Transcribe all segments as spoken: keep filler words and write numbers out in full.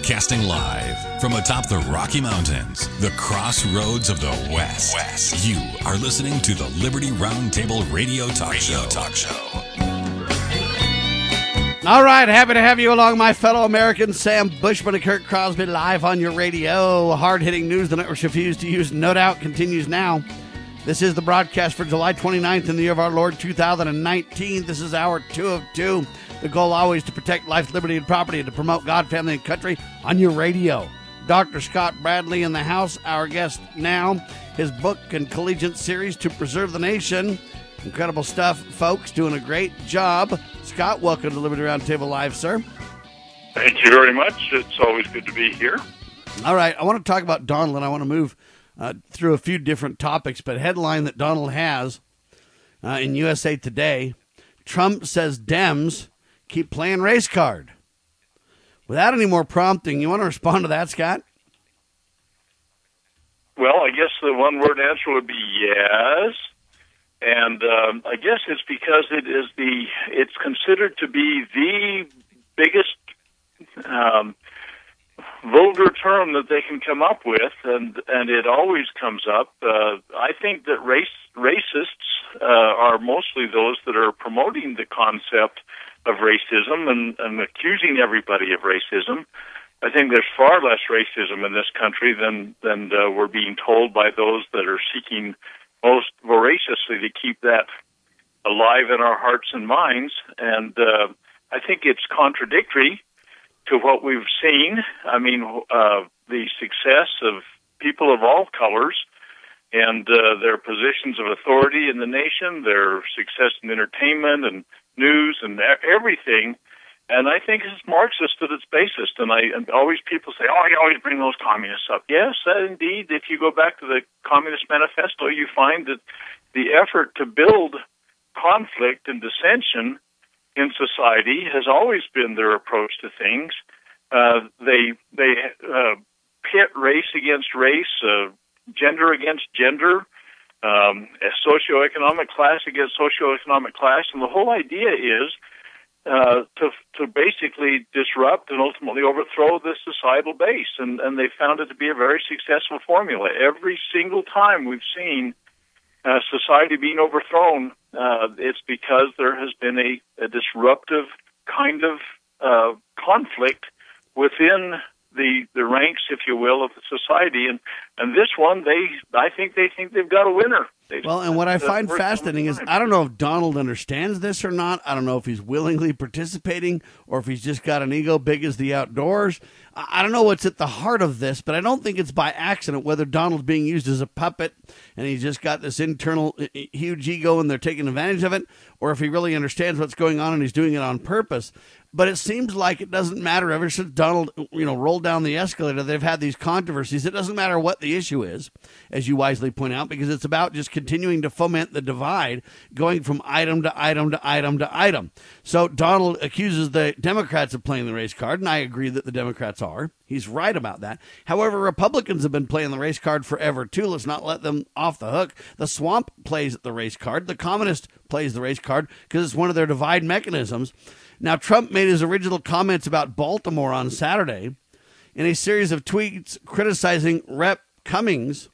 Broadcasting live from atop the Rocky Mountains, the crossroads of the West. West. You are listening to the Liberty Roundtable Radio Talk Radio Show. Talk Show. All right, happy to have you along, my fellow Americans. Sam Bushman and Kurt Crosby live on your radio. Hard-hitting news the networks refused to use, no doubt, continues now. This is the broadcast for July twenty-ninth in the year of our Lord two thousand nineteen. This is hour two of two. The goal always to protect life, liberty, and property, and to promote God, family, and country on your radio. Doctor Scott Bradley in the house, our guest now. His book and collegiate series, To Preserve the Nation. Incredible stuff, folks. Doing a great job. Scott, welcome to Liberty Roundtable Live, sir. Thank you very much. It's always good to be here. All right, I want to talk about Donald, and I want to move uh, through a few different topics, but headline that Donald has uh, in U S A Today, Trump says Dems keep playing race card. Without any more prompting, you want to respond to that, Scott? Well, I guess the one-word answer would be yes. And um, I guess it's because it is the it's considered to be the biggest um, vulgar term that they can come up with, and and it always comes up. Uh, I think that race racists uh, are mostly those that are promoting the concept of racism and, and accusing everybody of racism. I think there's far less racism in this country than than uh, we're being told by those that are seeking most voraciously to keep that alive in our hearts and minds. And uh, I think it's contradictory to what we've seen. I mean, uh, the success of people of all colors and uh, their positions of authority in the nation, their success in entertainment and news and everything. And I think it's Marxist at its basest. And I and always people say, oh, you always bring those communists up. Yes, uh, indeed. If you go back to the Communist Manifesto, you find that the effort to build conflict and dissension in society has always been their approach to things. Uh, they they uh, pit race against race, uh, gender against gender, um, a socioeconomic class against socioeconomic class, and the whole idea is Uh, to to basically disrupt and ultimately overthrow the societal base, and, and they found it to be a very successful formula. Every single time we've seen uh, society being overthrown, uh, it's because there has been a, a disruptive kind of uh, conflict within the the ranks, if you will, of the society. And and this one, they I think they think they've got a winner. Well, and what I find fascinating is I don't know if Donald understands this or not. I don't know if he's willingly participating or if he's just got an ego big as the outdoors. I don't know what's at the heart of this, but I don't think it's by accident, whether Donald's being used as a puppet and he's just got this internal huge ego and they're taking advantage of it, or if he really understands what's going on and he's doing it on purpose. But it seems like it doesn't matter. Ever since Donald, you know, rolled down the escalator, they've had these controversies. It doesn't matter what the issue is, as you wisely point out, because it's about just continuing to foment the divide, going from item to item to item to item. So Donald accuses the Democrats of playing the race card, and I agree that the Democrats are. He's right about that. However, Republicans have been playing the race card forever, too. Let's not let them off the hook. The swamp plays the race card. The communist plays the race card because it's one of their divide mechanisms. Now, Trump made his original comments about Baltimore on Saturday in a series of tweets criticizing Representative Cummings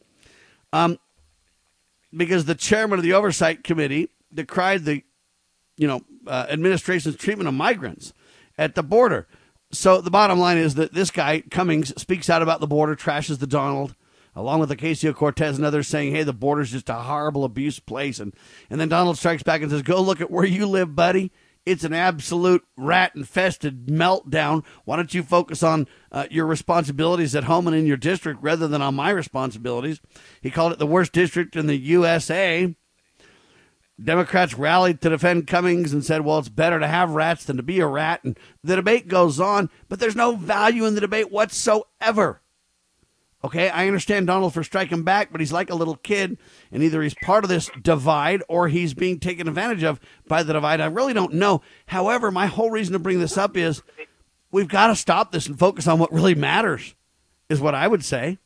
um, because the chairman of the Oversight Committee decried the, you know, uh, administration's treatment of migrants at the border. So the bottom line is that this guy, Cummings, speaks out about the border, trashes the Donald, along with Ocasio-Cortez and others, saying, hey, the border's just a horrible abuse place. And, and then Donald strikes back and says, go look at where you live, buddy. It's an absolute rat-infested meltdown. Why don't you focus on uh, your responsibilities at home and in your district rather than on my responsibilities? He called it the worst district in the U S A. Democrats rallied to defend Cummings and said, well, it's better to have rats than to be a rat. And the debate goes on, but there's no value in the debate whatsoever. Okay, I understand Donald for striking back, but he's like a little kid, and either he's part of this divide or he's being taken advantage of by the divide. I really don't know. However, my whole reason to bring this up is we've got to stop this and focus on what really matters, is what I would say.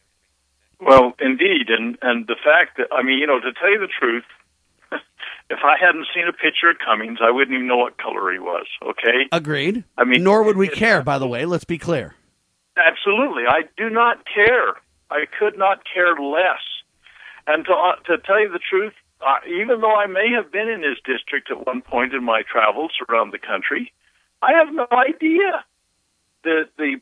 Well, indeed, and, and the fact that, I mean, you know, to tell you the truth, if I hadn't seen a picture of Cummings, I wouldn't even know what color he was, okay? Agreed. I mean, nor would we care, by the way. Let's be clear. Absolutely. I do not care. I could not care less. And to, uh, to tell you the truth, uh, even though I may have been in his district at one point in my travels around the country, I have no idea the the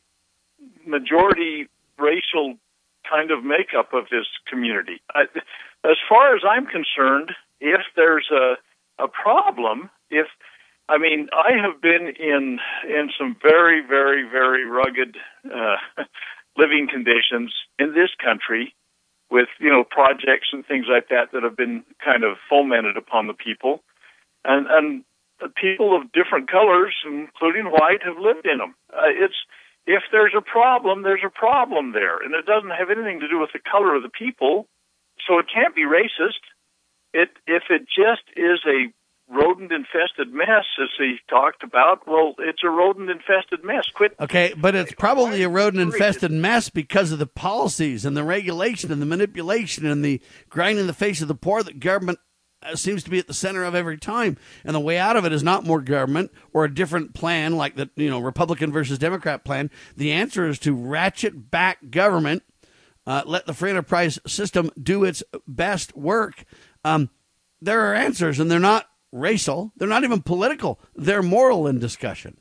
majority racial kind of makeup of this community. I, as far as I'm concerned, if there's a a problem, if I mean, I have been in in some very, very, very rugged uh, living conditions in this country, with you know projects and things like that that have been kind of fomented upon the people, and and people of different colors, including white, have lived in them. Uh, it's if there's a problem, there's a problem there, and it doesn't have anything to do with the color of the people, so it can't be racist. It if it just is a rodent-infested mess, as he talked about, well, it's a rodent-infested mess. Quit. Okay, but it's probably a rodent-infested mess because of the policies and the regulation and the manipulation and the grinding the face of the poor that government seems to be at the center of every time. And the way out of it is not more government or a different plan like the you know Republican versus Democrat plan. The answer is to ratchet back government, uh, let the free enterprise system do its best work. Um, there are answers, and they're not racial. They're not even political. They're moral in discussion.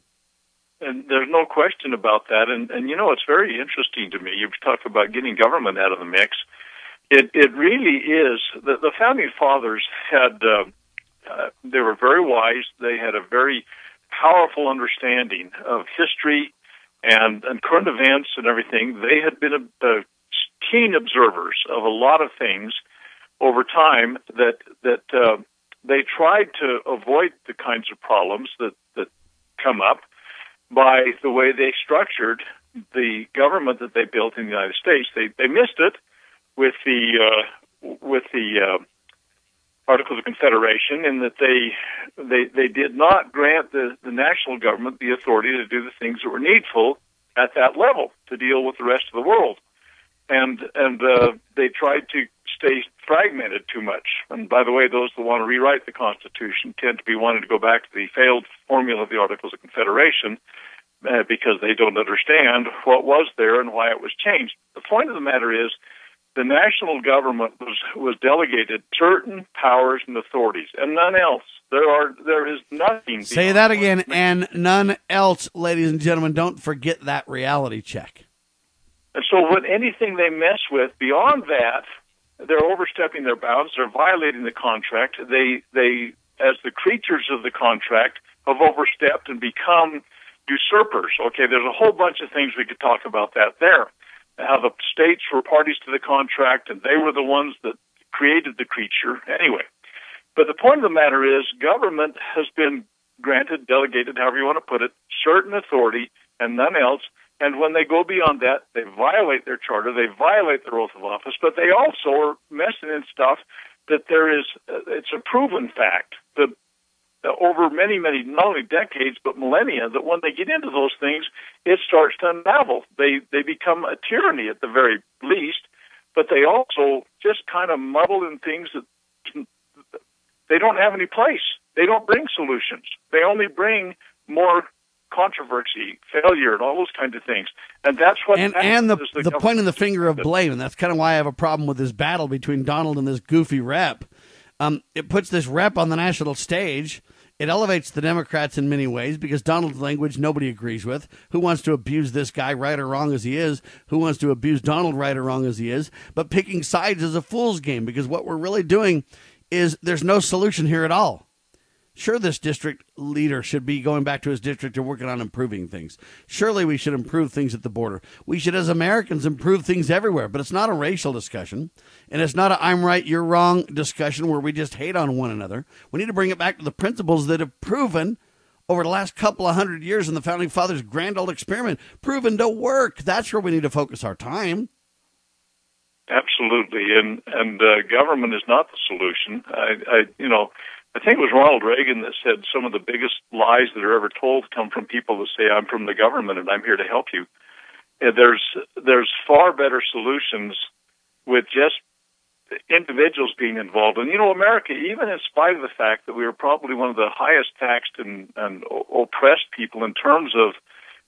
And there's no question about that. And, and you know, it's very interesting to me. You've talked about getting government out of the mix. It it really is. The, the Founding Fathers had, uh, uh, they were very wise. They had a very powerful understanding of history and, and current events and everything. They had been a, a keen observers of a lot of things over time that, that, uh, they tried to avoid the kinds of problems that, that come up by the way they structured the government that they built in the United States. They they missed it with the uh, with the uh, Articles of Confederation in that they they they did not grant the, the national government the authority to do the things that were needful at that level to deal with the rest of the world. And and uh, they tried to stay fragmented too much. And by the way, those that want to rewrite the Constitution tend to be wanting to go back to the failed formula of the Articles of Confederation uh, because they don't understand what was there and why it was changed. The point of the matter is the national government was, was delegated certain powers and authorities and none else. There are there is nothing. Say that again, and none else, ladies and gentlemen. Don't forget that reality check. And so when anything they mess with beyond that, they're overstepping their bounds. They're violating the contract. They, they, as the creatures of the contract, have overstepped and become usurpers. Okay, there's a whole bunch of things we could talk about that there. How the states were parties to the contract, and they were the ones that created the creature. Anyway, but the point of the matter is government has been granted, delegated, however you want to put it, certain authority and none else. And when they go beyond that, they violate their charter, they violate their oath of office, but they also are messing in stuff that there is, it's a proven fact that over many, many, not only decades, but millennia, that when they get into those things, it starts to unravel. They, they become a tyranny at the very least, but they also just kind of muddle in things that they don't have any place. They don't bring solutions. They only bring more controversy, failure, and all those kinds of things. And that's what... And, and the, the, the pointing the finger of blame, and that's kind of why I have a problem with this battle between Donald and this goofy rep. Um, it puts this rep on the national stage. It elevates the Democrats in many ways because Donald's language nobody agrees with. Who wants to abuse this guy, right or wrong as he is? Who wants to abuse Donald, right or wrong as he is? But picking sides is a fool's game because what we're really doing is there's no solution here at all. Sure, this district leader should be going back to his district and working on improving things. Surely we should improve things at the border. We should, as Americans, improve things everywhere. But it's not a racial discussion, and it's not a I'm right, you're wrong discussion where we just hate on one another. We need to bring it back to the principles that have proven over the last couple of hundred years in the Founding Fathers' grand old experiment, proven to work. That's where we need to focus our time. Absolutely, and and uh, government is not the solution. I, I you know. I think it was Ronald Reagan that said some of the biggest lies that are ever told come from people that say, I'm from the government and I'm here to help you. And there's there's far better solutions with just individuals being involved. And, you know, America, even in spite of the fact that we are probably one of the highest taxed and, and oppressed people in terms of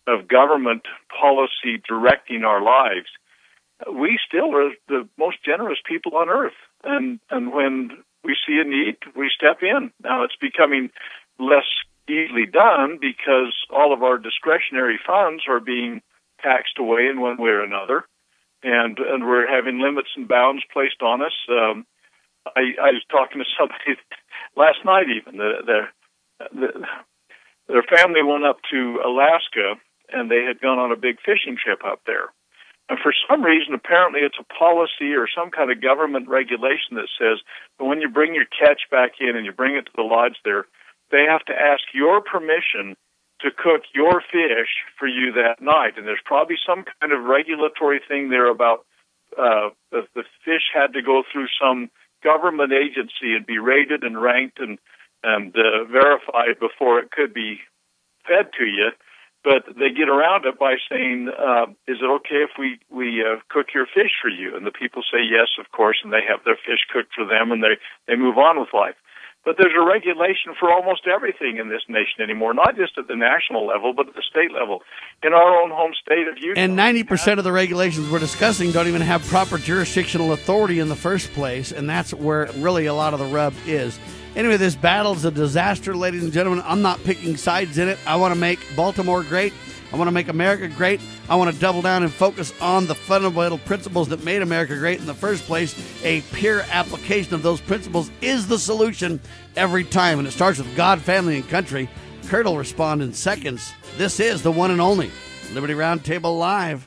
of government policy directing our lives, we still are the most generous people on earth. And, and when we see a need, we step in. Now, it's becoming less easily done because all of our discretionary funds are being taxed away in one way or another, and and we're having limits and bounds placed on us. Um, I, I was talking to somebody last night even. The, the, the, their family went up to Alaska, and they had gone on a big fishing trip up there. And for some reason, apparently it's a policy or some kind of government regulation that says that when you bring your catch back in and you bring it to the lodge there, they have to ask your permission to cook your fish for you that night. And there's probably some kind of regulatory thing there about uh, the, the fish had to go through some government agency and be rated and ranked and, and uh, verified before it could be fed to you. But they get around it by saying, uh, is it okay if we, we uh, cook your fish for you? And the people say yes, of course, and they have their fish cooked for them, and they, they move on with life. But there's a regulation for almost everything in this nation anymore, not just at the national level, but at the state level. In our own home state of Utah. And ninety percent of the regulations we're discussing don't even have proper jurisdictional authority in the first place, and that's where really a lot of the rub is. Anyway, this battle's a disaster, ladies and gentlemen. I'm not picking sides in it. I want to make Baltimore great. I want to make America great. I want to double down and focus on the fundamental principles that made America great in the first place. A pure application of those principles is the solution every time. And it starts with God, family, and country. Kurt will respond in seconds. This is the one and only Liberty Roundtable Live.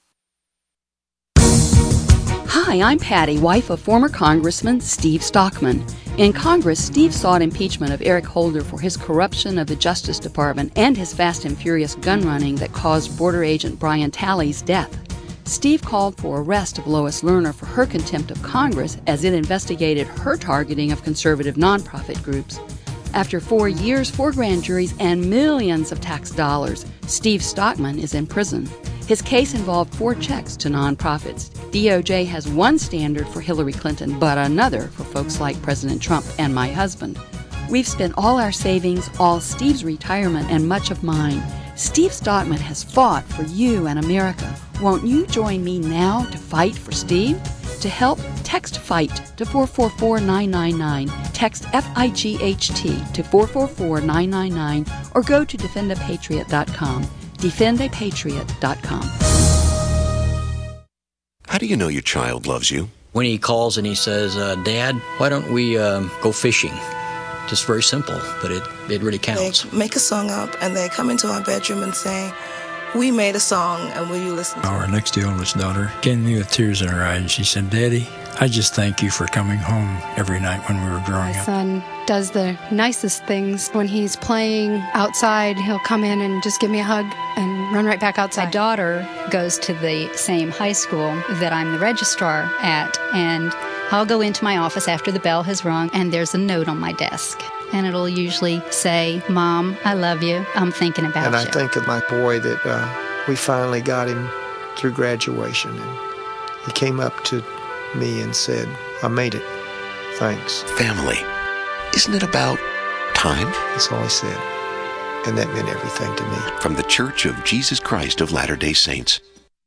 Hi, I'm Patty, wife of former Congressman Steve Stockman. In Congress, Steve sought impeachment of Eric Holder for his corruption of the Justice Department and his fast and furious gun running that caused border agent Brian Talley's death. Steve called for arrest of Lois Lerner for her contempt of Congress as it investigated her targeting of conservative nonprofit groups. After four years, four grand juries, and millions of tax dollars, Steve Stockman is in prison. His case involved four checks to nonprofits. D O J has one standard for Hillary Clinton, but another for folks like President Trump and my husband. We've spent all our savings, all Steve's retirement, and much of mine. Steve Stockman has fought for you and America. Won't you join me now to fight for Steve? To help, text FIGHT to four four four nine nine nine. Text F I G H T to four four four nine nine nine or go to defend a patriot dot com. defend a patriot dot com. How do you know your child loves you? When he calls and he says, uh, Dad, why don't we um, go fishing? Just very simple, but it, it really counts. They make a song up and they come into our bedroom and say, we made a song and will you listen to it? Our next to oldest daughter came to me with tears in her eyes and she said, Daddy, I just thank you for coming home every night when we were growing My up. son does the nicest things. When he's playing outside, he'll come in and just give me a hug and run right back outside. My daughter goes to the same high school that I'm the registrar at, and I'll go into my office after the bell has rung, and there's a note on my desk. And it'll usually say, Mom, I love you. I'm thinking about and you. And I think of my boy that uh, we finally got him through graduation. And he came up to me and said, I made it. Thanks. Family. Isn't it about time? That's all he said. And that meant everything to me. From the Church of Jesus Christ of Latter-day Saints.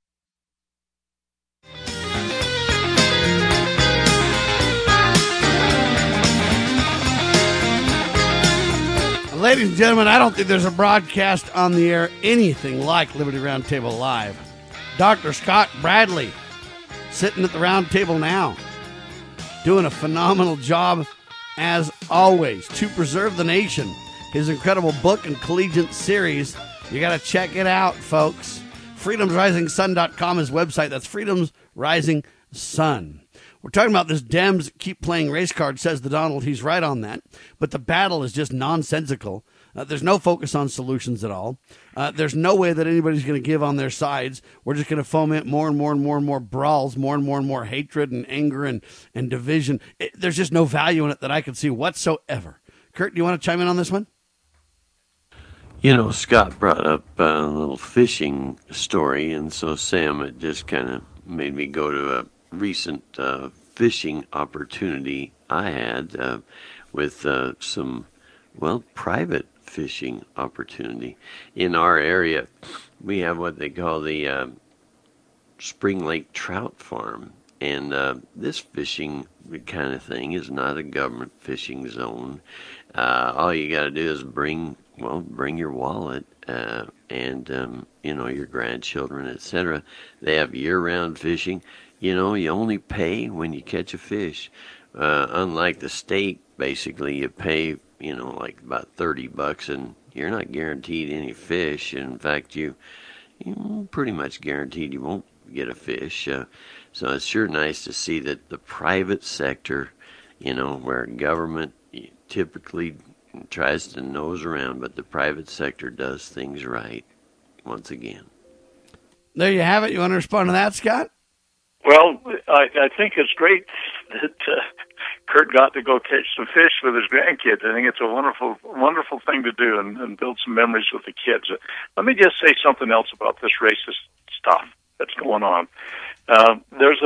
Ladies and gentlemen, I don't think there's a broadcast on the air anything like Liberty Roundtable Live. Doctor Scott Bradley, sitting at the round table now, doing a phenomenal job, as always, to preserve the nation. His incredible book and collegiate series, you got to check it out, folks. freedoms rising sun dot com is his website. That's Freedoms Rising Sun. We're talking about this Dems keep playing race card, says the Donald. He's right on that. But the battle is just nonsensical. Uh, there's no focus on solutions at all. Uh, there's no way that anybody's going to give on their sides. We're just going to foment more and more and more and more brawls, more and more and more hatred and anger and, and division. It, there's just no value in it that I can see whatsoever. Kurt, do you want to chime in on this one? You know, Scott brought up a little fishing story, and so, Sam, it just kind of made me go to a recent uh, fishing opportunity I had uh, with uh, some, well, private fishing opportunity. In our area, we have what they call the uh, Spring Lake Trout Farm. And uh, this fishing kind of thing is not a government fishing zone. Uh, all you got to do is bring, well, bring your wallet uh, and, um, you know, your grandchildren, et cetera. They have year-round fishing. You know, you only pay when you catch a fish. Uh, unlike the state, basically, you pay, you know, like about thirty bucks, and you're not guaranteed any fish. In fact, you, you're pretty much guaranteed you won't get a fish. Uh, so it's sure nice to see that the private sector, you know, where government typically tries to nose around, but the private sector does things right once again. There you have it. You want to respond to that, Scott? Well, I, I think it's great that uh, Kurt got to go catch some fish with his grandkids. I think it's a wonderful, wonderful thing to do and, and build some memories with the kids. Uh, let me just say something else about this racist stuff that's going on. Uh, there's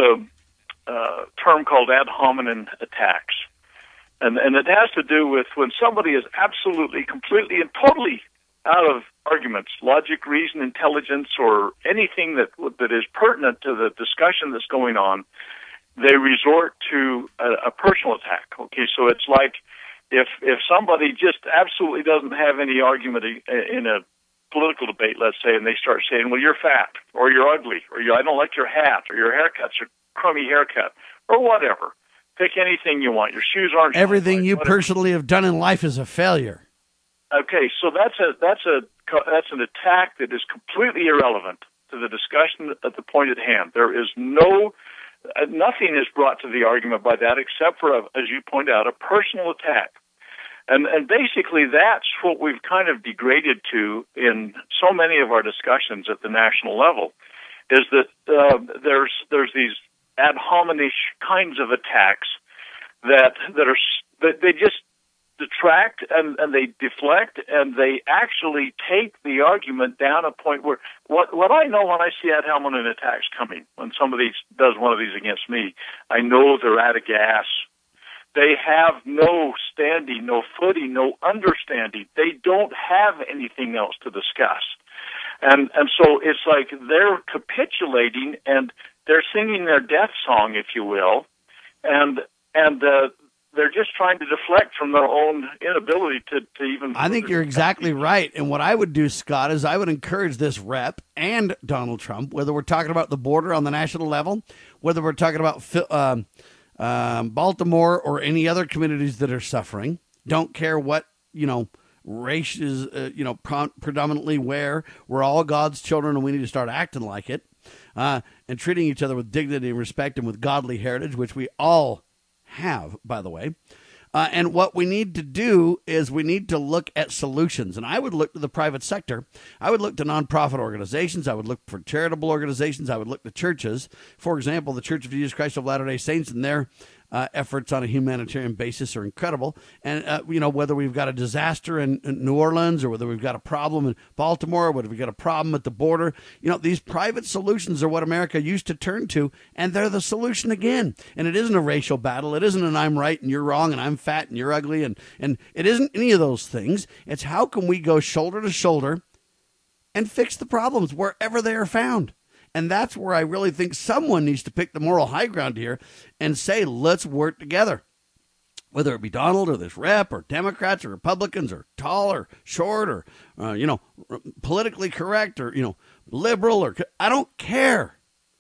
a uh, term called ad hominem attacks, and, and it has to do with when somebody is absolutely, completely, and totally out of arguments, logic, reason, intelligence, or anything that that is pertinent to the discussion that's going on, they resort to a, a personal attack. Okay, so it's like if if somebody just absolutely doesn't have any argument in a political debate, let's say, and they start saying, well, you're fat, or you're ugly, or you, I don't like your hat, or your haircut's a crummy haircut, or whatever. Pick anything you want. Your shoes aren't... Everything right, you whatever. personally have done in life is a failure. Okay, so that's a that's a that's an attack that is completely irrelevant to the discussion at the point at hand. There is no... Uh, nothing is brought to the argument by that except for, a, as you point out, a personal attack. And, and basically that's what we've kind of degraded to in so many of our discussions at the national level, is that uh, there's there's these ad hominem kinds of attacks that that are that they just detract and, and they deflect and they actually take the argument down a point where what what I know when I see ad hominem attacks coming, when somebody does one of these against me, I know they're out of gas. They have no standing, no footing, no understanding. They don't have anything else to discuss. And and so it's like they're capitulating and they're singing their death song, if you will, and and uh, they're just trying to deflect from their own inability to, to even... I think you're exactly right. And what I would do, Scott, is I would encourage this rep and Donald Trump, whether we're talking about the border on the national level, whether we're talking about... Um, Um, Baltimore or any other communities that are suffering, don't care what, you know, race is, uh, you know, pro- predominantly where. We're all God's children and we need to start acting like it uh, and treating each other with dignity and respect and with godly heritage, which we all have, by the way. Uh, and what we need to do is we need to look at solutions. And I would look to the private sector. I would look to nonprofit organizations. I would look for charitable organizations. I would look to churches. For example, the Church of Jesus Christ of Latter-day Saints and their uh, efforts on a humanitarian basis are incredible. And, uh, you know, whether we've got a disaster in, in New Orleans or whether we've got a problem in Baltimore, or whether we've got a problem at the border, you know, these private solutions are what America used to turn to, and they're the solution again. And it isn't a racial battle. It isn't an I'm right and you're wrong and I'm fat and you're ugly. And, and it isn't any of those things. It's how can we go shoulder to shoulder and fix the problems wherever they are found. And that's where I really think someone needs to pick the moral high ground here and say, let's work together. Whether it be Donald or this rep or Democrats or Republicans or tall or short or, uh, you know, politically correct or, you know, liberal or I don't care.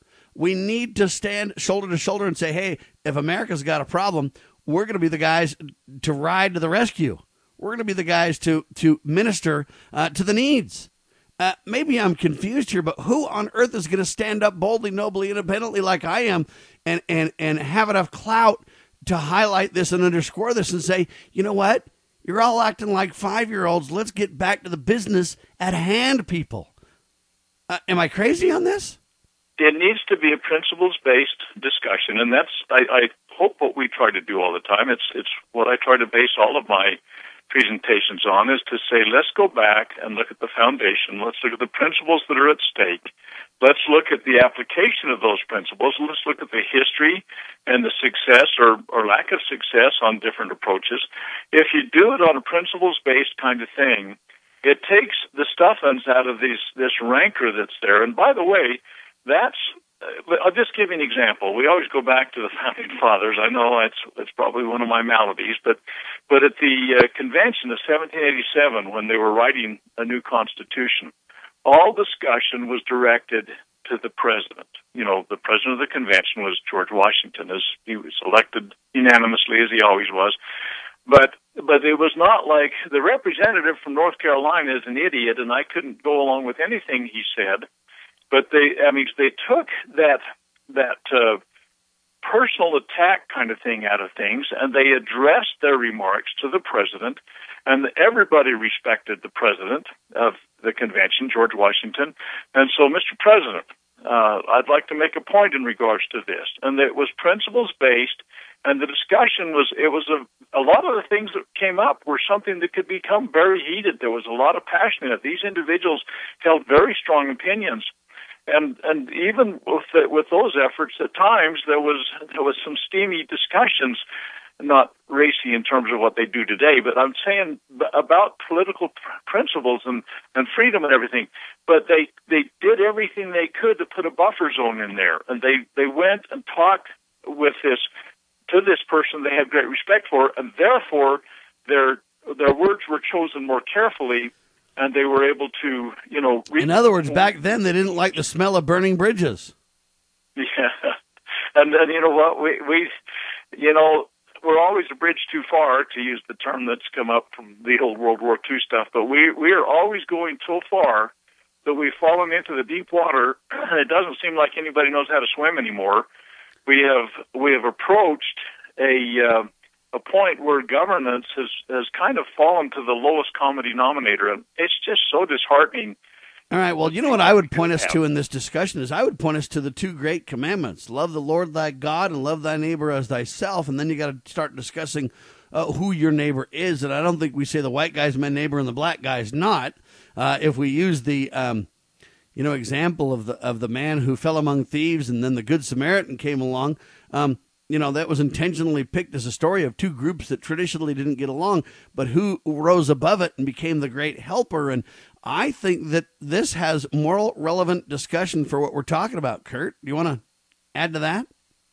We need to stand shoulder to shoulder and say, hey, if America's got a problem, we're going to be the guys to ride to the rescue. We're going to be the guys to, to minister uh, to the needs. Uh, maybe I'm confused here, but who on earth is going to stand up boldly, nobly, independently like I am and, and, and have enough clout to highlight this and underscore this and say, you know what? You're all acting like five-year-olds. Let's get back to the business at hand, people. Uh, am I crazy on this? It needs to be a principles-based discussion, and that's, I, I hope, what we try to do all the time. It's it's what I try to base all of my presentations on is to say, let's go back and look at the foundation. Let's look at the principles that are at stake. Let's look at the application of those principles. Let's look at the history and the success or, or lack of success on different approaches. If you do it on a principles-based kind of thing, it takes the stuffings out of these, this rancor that's there. And by the way, that's, uh, I'll just give you an example. We always go back to the Founding Fathers. I know it's, it's probably one of my maladies, but, but at the uh, convention of seventeen eighty-seven, when they were writing a new constitution, all discussion was directed to the president. You know, the president of the convention was George Washington, as he was elected unanimously, as he always was. But but it was not like the representative from North Carolina is an idiot, and I couldn't go along with anything he said. But they, I mean, they took that that uh, personal attack kind of thing out of things, and they addressed their remarks to the president, and everybody respected the president of the convention, George Washington. And so, Mister President, uh, I'd like to make a point in regards to this, and it was principles-based, and the discussion was, it was a, a lot of the things that came up were something that could become very heated. There was a lot of passion in it. These individuals held very strong opinions. And and even with the, with those efforts, at times there was there was some steamy discussions, not racy in terms of what they do today, but I'm saying about political pr- principles and, and freedom and everything. But they they did everything they could to put a buffer zone in there, and they they went and talked with this to this person they had great respect for, and therefore their their words were chosen more carefully. And they were able to, you know... Read. In other words, back then, they didn't like the smell of burning bridges. Yeah. And then, you know what, we, we, you know, we're always a bridge too far, to use the term that's come up from the old World War Two stuff, but we, we are always going so far that we've fallen into the deep water, and it doesn't seem like anybody knows how to swim anymore. We have, we have approached a... Uh, a point where governance has, has kind of fallen to the lowest common denominator, and it's just so disheartening. All right, well, you know what I would point us to in this discussion is I would point us to the two great commandments, love the Lord thy God and love thy neighbor as thyself, and then you got to start discussing uh, who your neighbor is, and I don't think we say the white guy's my neighbor and the black guy's not. Uh, if we use the... Um, you know, example of the of the man who fell among thieves and then the Good Samaritan came along, um, you know, that was intentionally picked as a story of two groups that traditionally didn't get along, but who rose above it and became the great helper. And I think that this has moral relevant discussion for what we're talking about. Kurt, do you want to add to that?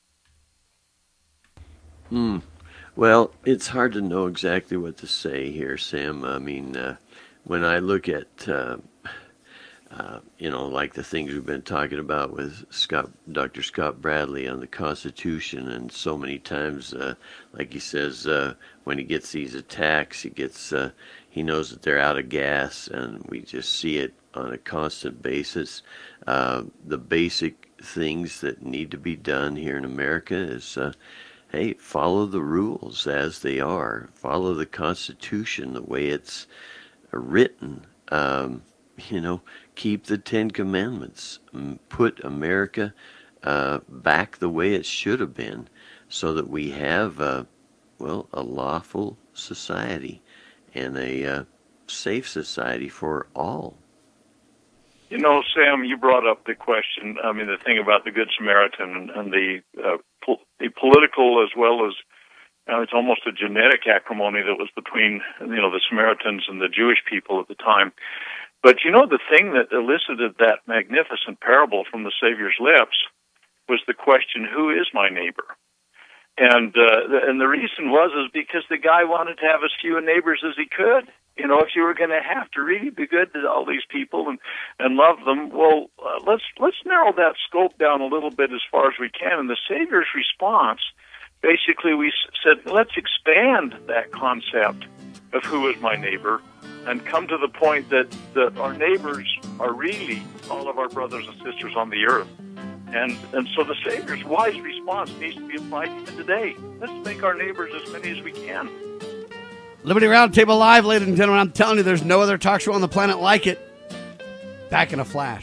Hmm. Well, it's hard to know exactly what to say here, Sam. I mean, uh, when I look at... Uh, Uh, you know, like the things we've been talking about with Scott, Doctor Scott Bradley on the Constitution, and so many times, uh, like he says, uh, when he gets these attacks, he gets, uh, he knows that they're out of gas, and we just see it on a constant basis. Uh, the basic things that need to be done here in America is, uh, hey, follow the rules as they are, follow the Constitution the way it's written. Um, You know, keep the Ten Commandments, put America uh, back the way it should have been, so that we have, uh, well, a lawful society and a uh, safe society for all. You know, Sam, you brought up the question, I mean, the thing about the Good Samaritan and, and the, uh, po- the political as well as uh, it's almost a genetic acrimony that was between, you know, the Samaritans and the Jewish people at the time. But, you know, the thing that elicited that magnificent parable from the Savior's lips was the question, who is my neighbor? And uh, and the reason was is because the guy wanted to have as few neighbors as he could. You know, if you were going to have to really be good to all these people and, and love them, well, uh, let's let's narrow that scope down a little bit as far as we can. And the Savior's response, basically we said, let's expand that concept of who is my neighbor and come to the point that, that our neighbors are really all of our brothers and sisters on the earth. And and so the Savior's wise response needs to be applied even today. Let's make our neighbors as many as we can. Liberty Roundtable Live, ladies and gentlemen. I'm telling you, there's no other talk show on the planet like it. Back in a flash.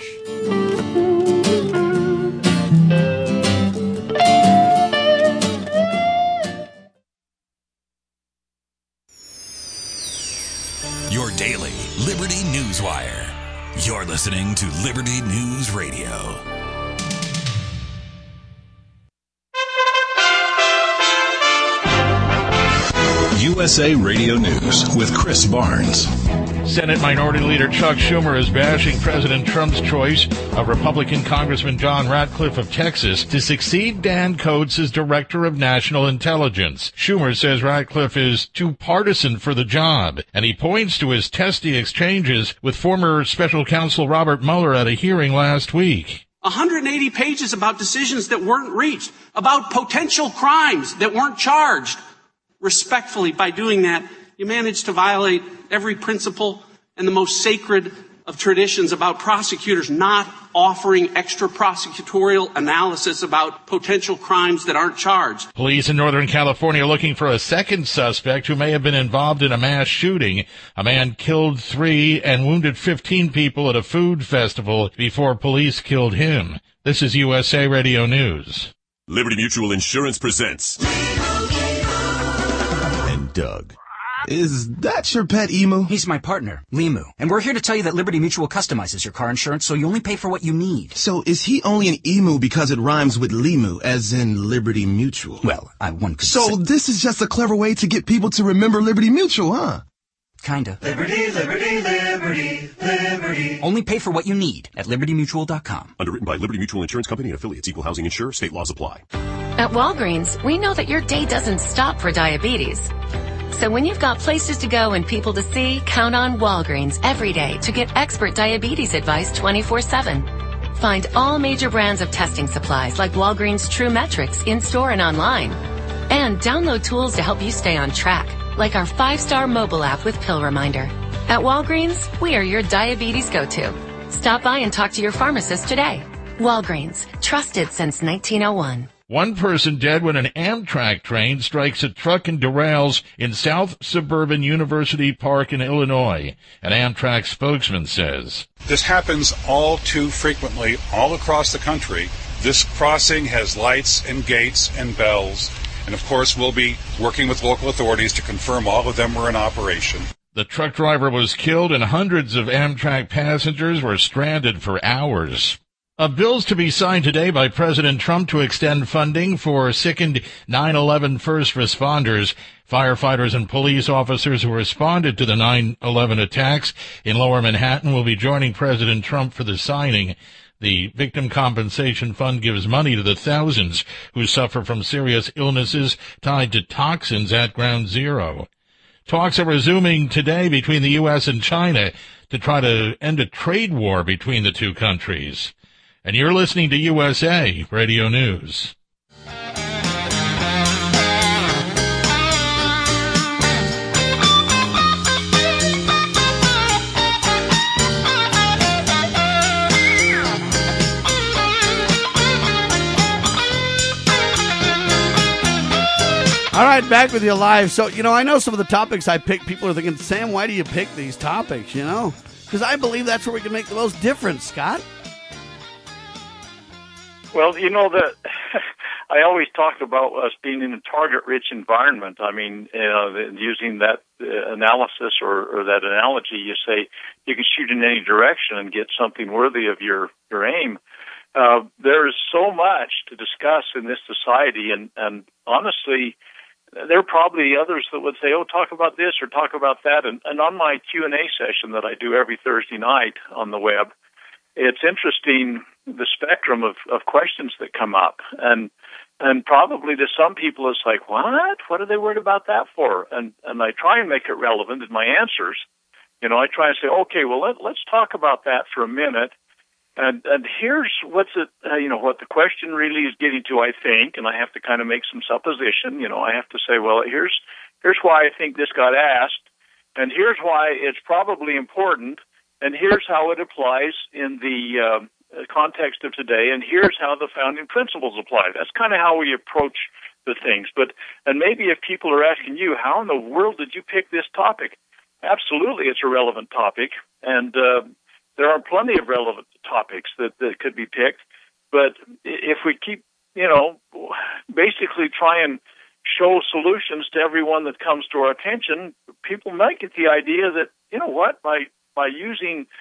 You're listening to Liberty News Radio. U S A Radio News with Chris Barnes. Senate Minority Leader Chuck Schumer is bashing President Trump's choice of Republican Congressman John Ratcliffe of Texas to succeed Dan Coats as Director of National Intelligence. Schumer says Ratcliffe is too partisan for the job, and he points to his testy exchanges with former Special Counsel Robert Mueller at a hearing last week. one hundred eighty pages about decisions that weren't reached, about potential crimes that weren't charged. Respectfully, by doing that, you manage to violate every principle and the most sacred of traditions about prosecutors not offering extra prosecutorial analysis about potential crimes that aren't charged. Police in Northern California are looking for a second suspect who may have been involved in a mass shooting. A man killed three and wounded fifteen people at a food festival before police killed him. This is U S A Radio News. Liberty Mutual Insurance presents... And Doug. Is that your pet emu? He's my partner, Limu. And we're here to tell you that Liberty Mutual customizes your car insurance so you only pay for what you need. So is he only an emu because it rhymes with Limu, as in Liberty Mutual? Well, I one could So say... this is just a clever way to get people to remember Liberty Mutual, huh? Kinda. Liberty, Liberty, Liberty, Liberty. Only pay for what you need at liberty mutual dot com. Underwritten by Liberty Mutual Insurance Company and affiliates. Equal housing insurer. State laws apply. At Walgreens, we know that your day doesn't stop for diabetes. So when you've got places to go and people to see, count on Walgreens every day to get expert diabetes advice twenty-four seven. Find all major brands of testing supplies like Walgreens True Metrics in-store and online. And download tools to help you stay on track, like our five-star mobile app with Pill Reminder. At Walgreens, we are your diabetes go-to. Stop by and talk to your pharmacist today. Walgreens, trusted since nineteen oh one. One person dead when an Amtrak train strikes a truck and derails in South Suburban University Park in Illinois, an Amtrak spokesman says. This happens all too frequently all across the country. This crossing has lights and gates and bells, and of course we'll be working with local authorities to confirm all of them were in operation. The truck driver was killed and hundreds of Amtrak passengers were stranded for hours. A bill's to be signed today by President Trump to extend funding for sickened nine eleven first responders, firefighters and police officers who responded to the nine eleven attacks in Lower Manhattan will be joining President Trump for the signing. The Victim Compensation Fund gives money to the thousands who suffer from serious illnesses tied to toxins at Ground Zero. Talks are resuming today between the U S and China to try to end a trade war between the two countries. And you're listening to U S A Radio News. All right, back with you live. So, you know, I know some of the topics I picked, people are thinking, Sam, why do you pick these topics, you know? Because I believe that's where we can make the most difference, Scott. Well, you know, that I always talk about us being in a target-rich environment. I mean, you know, using that uh, analysis or, or that analogy, you say you can shoot in any direction and get something worthy of your, your aim. Uh, there is so much to discuss in this society, and, and honestly, there are probably others that would say, oh, talk about this or talk about that. And, and on my Q and A session that I do every Thursday night on the web, it's interesting the spectrum of, of questions that come up. And and probably to some people it's like, what? What are they worried about that for? And and I try and make it relevant in my answers. You know, I try and say, okay, well, let, let's talk about that for a minute. And and here's what's it, uh, you know, what the question really is getting to, I think, and I have to kind of make some supposition. You know, I have to say, well, here's here's why I think this got asked, and here's why it's probably important, and here's how it applies in the uh, context of today, and here's how the founding principles apply. That's kind of how we approach the things. But and maybe if people are asking you, how in the world did you pick this topic? Absolutely, it's a relevant topic, and uh, there are plenty of relevant topics that, that could be picked. But if we keep, you know, basically try and show solutions to everyone that comes to our attention, people might get the idea that, you know what, by by using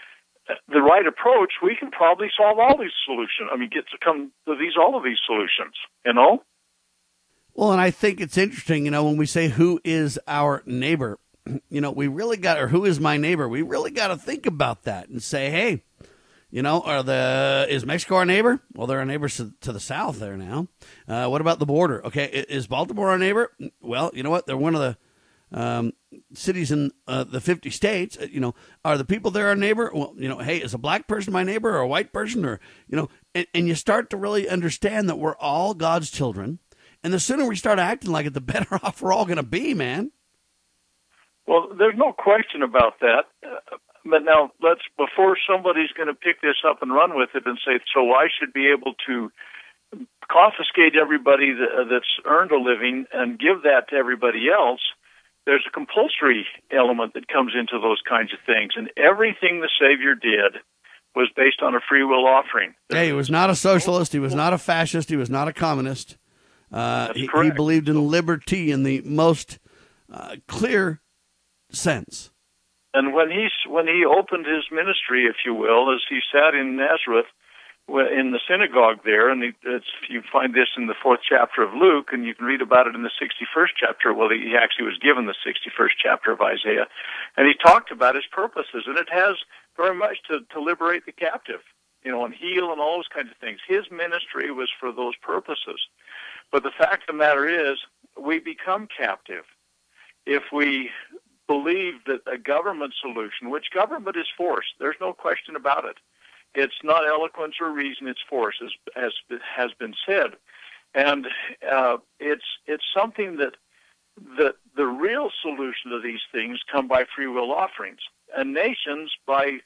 the right approach, we can probably solve all these solutions. I mean, get to come to these all of these solutions, you know? Well, and I think it's interesting, you know, when we say who is our neighbor, you know, we really got, or who is my neighbor? We really got to think about that and say, hey, you know, are the is Mexico our neighbor? Well, they're our neighbors to, to the south there now. Uh, what about the border? Okay, is Baltimore our neighbor? Well, you know what? They're one of the um, cities in uh, the fifty states. You know, are the people there our neighbor? Well, you know, hey, is a black person my neighbor or a white person? Or, you know, and, and you start to really understand that we're all God's children. And the sooner we start acting like it, the better off we're all going to be, man. Well, there's no question about that. Uh, but now, let's before somebody's going to pick this up and run with it and say, so I should be able to confiscate everybody that, that's earned a living and give that to everybody else, there's a compulsory element that comes into those kinds of things. And everything the Savior did was based on a free will offering. Hey, he was not a socialist. He was not a fascist. He was not a communist. Uh, he, he believed in liberty in the most uh, clear sense. And when he when he opened his ministry, if you will, as he sat in Nazareth in the synagogue there, and he, it's, you find this in the fourth chapter of Luke, and you can read about it in the sixty-first chapter. Well, he actually was given the sixty-first chapter of Isaiah, and he talked about his purposes, and it has very much to, to liberate the captive, you know, and heal and all those kinds of things. His ministry was for those purposes. But the fact of the matter is, we become captive if we believe that a government solution, which government is force, there's no question about it. It's not eloquence or reason, it's force, as, as has been said. And uh, it's it's something that the, the real solution to these things come by free will offerings. And nations, by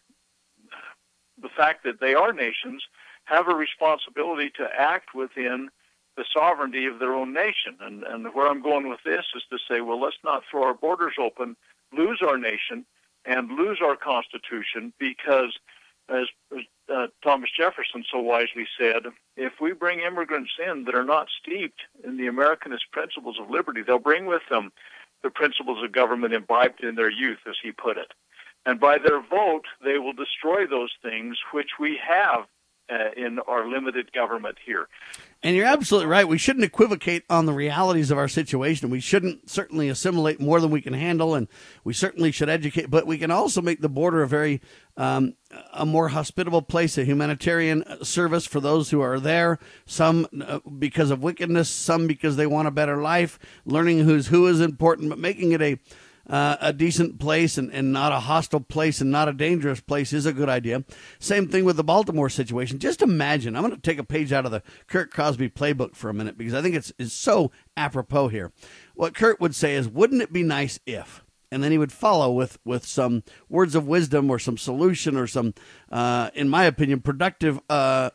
the fact that they are nations, have a responsibility to act within the sovereignty of their own nation. And, and where I'm going with this is to say, well, let's not throw our borders open, lose our nation, and lose our Constitution, because, as uh, Thomas Jefferson so wisely said, if we bring immigrants in that are not steeped in the Americanist principles of liberty, they'll bring with them the principles of government imbibed in their youth, as he put it. And by their vote, they will destroy those things which we have Uh, in our limited government here. And you're absolutely right. We shouldn't equivocate on the realities of our situation. We shouldn't certainly assimilate more than we can handle, and we certainly should educate. But we can also make the border a very um, a more hospitable place, a humanitarian service for those who are there. Some uh, because of wickedness, some because they want a better life. Learning who's who is important, but making it a Uh, a decent place and, and not a hostile place and not a dangerous place is a good idea. Same thing with the Baltimore situation. Just imagine, I'm going to take a page out of the Kurt Crosby playbook for a minute because I think it's, it's so apropos here. What Kurt would say is, wouldn't it be nice if, and then he would follow with, with some words of wisdom or some solution or some, uh, in my opinion, productive uh,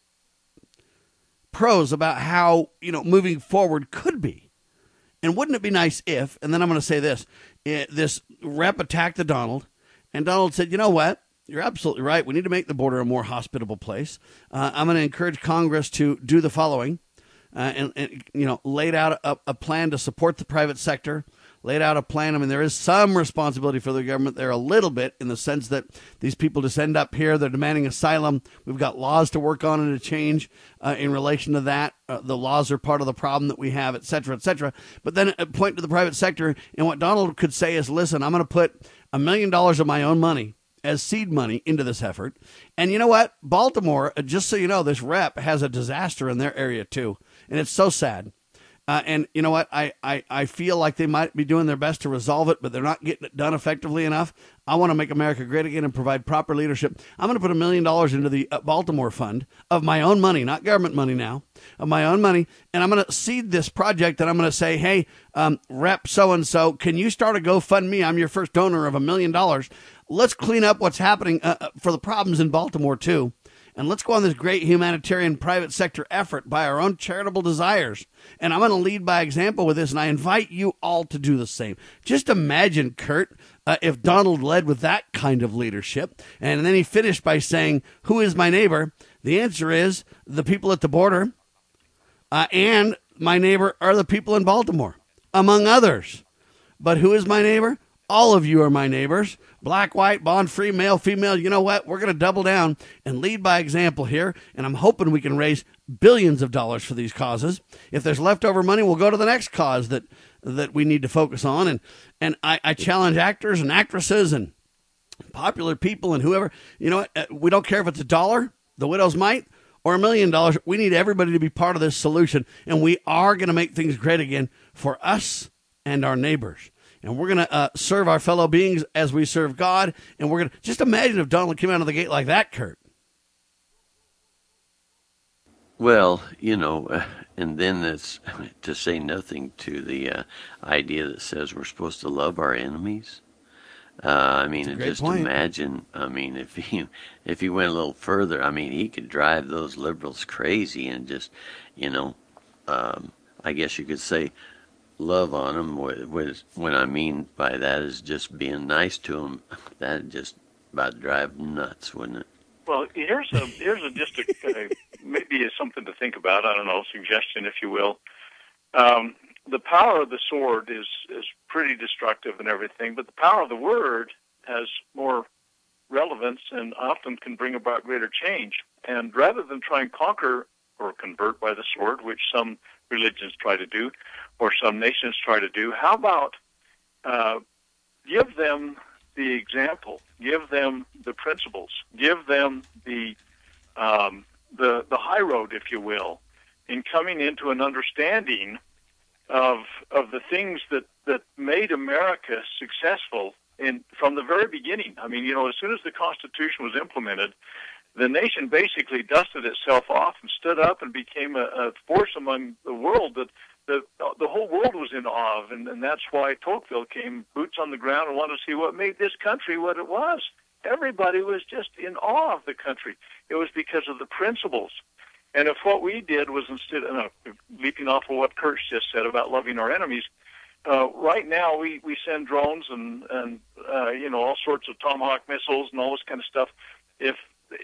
prose about how, you know, moving forward could be. And wouldn't it be nice if, and then I'm going to say this, it, this rep attacked the Donald, and Donald said, you know what? You're absolutely right. We need to make the border a more hospitable place. Uh, I'm going to encourage Congress to do the following, uh, and, and, you know, laid out a, a plan to support the private sector, laid out a plan. I mean, there is some responsibility for the government there a little bit in the sense that these people just end up here. They're demanding asylum. We've got laws to work on and to change uh, in relation to that. Uh, the laws are part of the problem that we have, et cetera, et cetera. But then uh, point to the private sector. And what Donald could say is, listen, I'm going to put a million dollars of my own money as seed money into this effort. And you know what? Baltimore, uh, just so you know, this rep has a disaster in their area too. And it's so sad. Uh, and you know what? I, I, I feel like they might be doing their best to resolve it, but they're not getting it done effectively enough. I want to make America great again and provide proper leadership. I'm going to put a million dollars into the uh, Baltimore fund of my own money, not government money now, of my own money. And I'm going to seed this project, and I'm going to say, hey, um, Rep so-and-so, can you start a GoFundMe? I'm your first donor of a million dollars. Let's clean up what's happening uh, for the problems in Baltimore too. And let's go on this great humanitarian private sector effort by our own charitable desires. And I'm going to lead by example with this, and I invite you all to do the same. Just imagine, Kurt, uh, if Donald led with that kind of leadership. And then he finished by saying, who is my neighbor? The answer is the people at the border. Uh, and my neighbor are the people in Baltimore, among others. But who is my neighbor? All of you are my neighbors. Black, white, bond, free, male, female. You know what? We're going to double down and lead by example here, and I'm hoping we can raise billions of dollars for these causes. If there's leftover money, we'll go to the next cause that that we need to focus on. And and I, I challenge actors and actresses and popular people and whoever. You know what? We don't care if it's a dollar, the widow's mite, or a million dollars. We need everybody to be part of this solution, and we are going to make things great again for us and our neighbors. And we're going to uh, serve our fellow beings as we serve God. And we're going to just imagine if Donald came out of the gate like that, Kurt. Well, you know, uh, and then that's to say nothing to the uh, idea that says we're supposed to love our enemies. Uh, I mean, and just point. imagine, I mean, if he, if he went a little further, I mean, he could drive those liberals crazy and just, you know, um, I guess you could say, love on them. What I mean by that is just being nice to them. That'd just about drive them nuts, wouldn't it? Well, here's a here's a just a uh, maybe something to think about. I don't know, suggestion, if you will. Um, the power of the sword is is pretty destructive and everything, but the power of the word has more relevance and often can bring about greater change. And rather than try and conquer or convert by the sword, which some religions try to do, or some nations try to do, how about uh, give them the example, give them the principles, give them the um, the the high road, if you will, in coming into an understanding of of the things that, that made America successful in from the very beginning. I mean, you know, as soon as the Constitution was implemented, the nation basically dusted itself off and stood up and became a, a force among the world that the the whole world was in awe of, and, and that's why Tocqueville came boots on the ground and wanted to see what made this country what it was. Everybody was just in awe of the country. It was because of the principles. And if what we did was instead of uh, leaping off of what Kurt just said about loving our enemies, uh, right now we, we send drones and, and uh, you know, all sorts of Tomahawk missiles and all this kind of stuff. If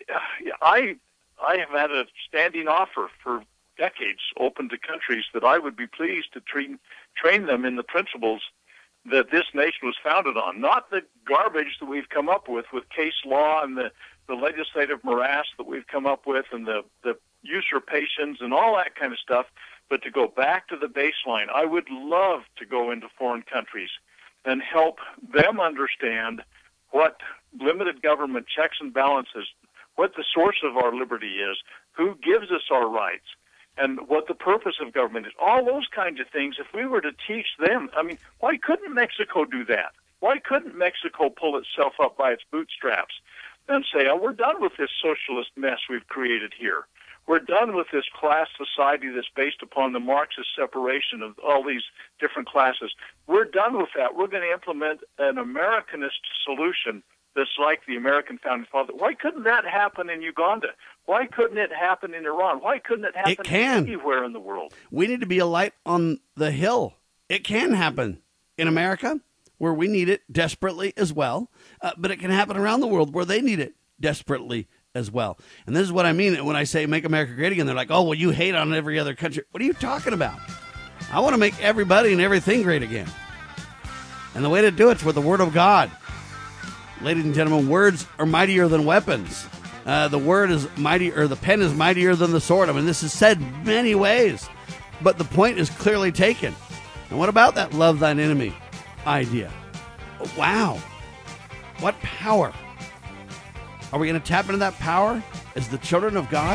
I I have had a standing offer for decades open to countries that I would be pleased to train train them in the principles that this nation was founded on, not the garbage that we've come up with with case law and the, the legislative morass that we've come up with and the, the usurpations and all that kind of stuff, but to go back to the baseline. I would love to go into foreign countries and help them understand what limited government checks and balances, what the source of our liberty is, who gives us our rights, and what the purpose of government is. All those kinds of things, if we were to teach them, I mean, why couldn't Mexico do that? Why couldn't Mexico pull itself up by its bootstraps and say, oh, we're done with this socialist mess we've created here. We're done with this class society that's based upon the Marxist separation of all these different classes. We're done with that. We're going to implement an Americanist solution that's like the American founding father. Why couldn't that happen in Uganda? Why couldn't it happen in Iran? Why couldn't it happen it can. anywhere in the world? We need to be a light on the hill. It can happen in America, where we need it desperately as well, uh, but it can happen around the world where they need it desperately as well. And this is what I mean when I say make America great again. They're like, oh, well, you hate on every other country. What are you talking about? I want to make everybody and everything great again. And the way to do it is with the Word of God. Ladies and gentlemen, words are mightier than weapons. Uh, the word is mighty, or the pen is mightier than the sword. I mean, this is said many ways, but the point is clearly taken. And what about that love thine enemy idea? Wow. What power. Are we going to tap into that power as the children of God?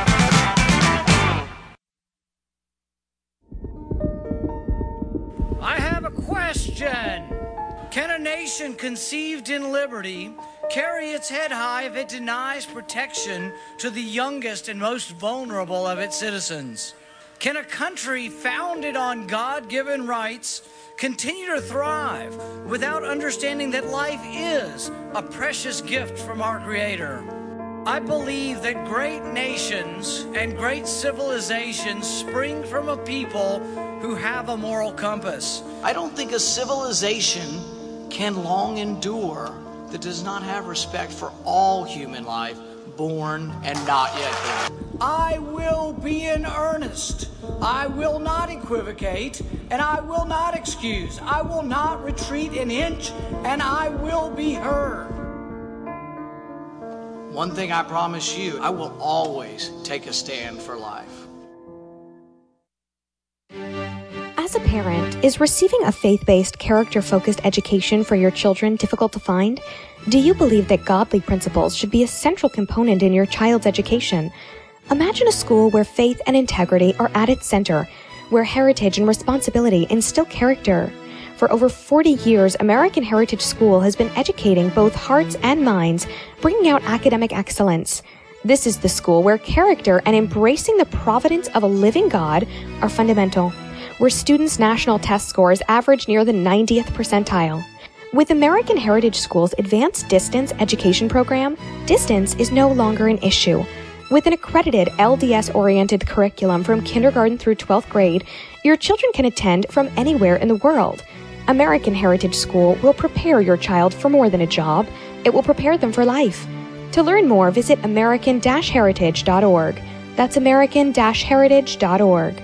I have a question. Can a nation conceived in liberty carry its head high if it denies protection to the youngest and most vulnerable of its citizens? Can a country founded on God-given rights continue to thrive without understanding that life is a precious gift from our Creator? I believe that great nations and great civilizations spring from a people who have a moral compass. I don't think a civilization can long endure that does not have respect for all human life, born and not yet born. I will be in earnest. I will not equivocate, and I will not excuse. I will not retreat an inch, and I will be heard. One thing I promise you, I will always take a stand for life. As a parent, is receiving a faith-based, character-focused education for your children difficult to find? Do you believe that godly principles should be a central component in your child's education? Imagine a school where faith and integrity are at its center, where heritage and responsibility instill character. For over forty years, American Heritage School has been educating both hearts and minds, bringing out academic excellence. This is the school where character and embracing the providence of a living God are fundamental, where students' national test scores average near the ninetieth percentile. With American Heritage School's Advanced Distance Education Program, distance is no longer an issue. With an accredited L D S-oriented curriculum from kindergarten through twelfth grade, your children can attend from anywhere in the world. American Heritage School will prepare your child for more than a job. It will prepare them for life. To learn more, visit american dash heritage dot org. That's american dash heritage dot org.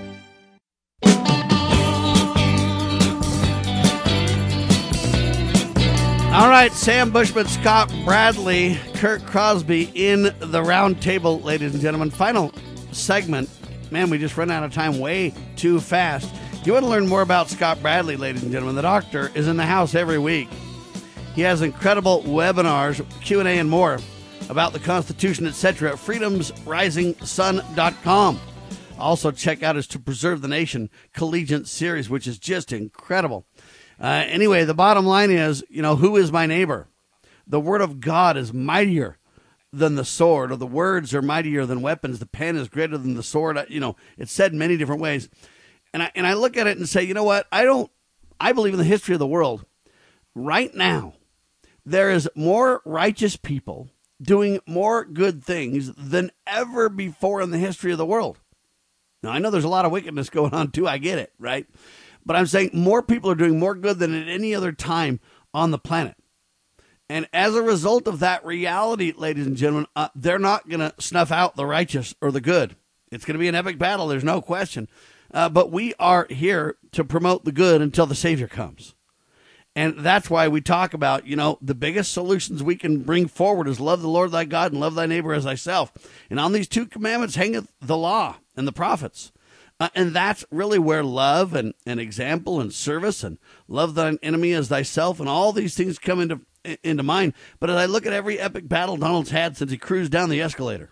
All right, Sam Bushman, Scott Bradley, Kurt Crosby in the round table, ladies and gentlemen. Final segment. Man, we just run out of time way too fast. If you want to learn more about Scott Bradley, ladies and gentlemen, the doctor is in the house every week. He has incredible webinars, Q and A, and more about the Constitution, et cetera at freedoms rising sun dot com. Also, check out his To Preserve the Nation Collegiate Series, which is just incredible. Uh, anyway, the bottom line is, you know, who is my neighbor? The word of God is mightier than the sword, or the words are mightier than weapons. The pen is greater than the sword. You know, it's said in many different ways. And I, and I look at it and say, you know what? I don't, I believe in the history of the world. Right now, there is more righteous people doing more good things than ever before in the history of the world. Now, I know there's a lot of wickedness going on too. I get it, right? But I'm saying more people are doing more good than at any other time on the planet. And as a result of that reality, ladies and gentlemen, uh, they're not going to snuff out the righteous or the good. It's going to be an epic battle. There's no question. Uh, but we are here to promote the good until the Savior comes. And that's why we talk about, you know, the biggest solutions we can bring forward is love the Lord thy God and love thy neighbor as thyself. And on these two commandments hangeth the law and the prophets. Uh, and that's really where love and, and example and service and love thine enemy as thyself and all these things come into into mind. But as I look at every epic battle Donald's had since he cruised down the escalator,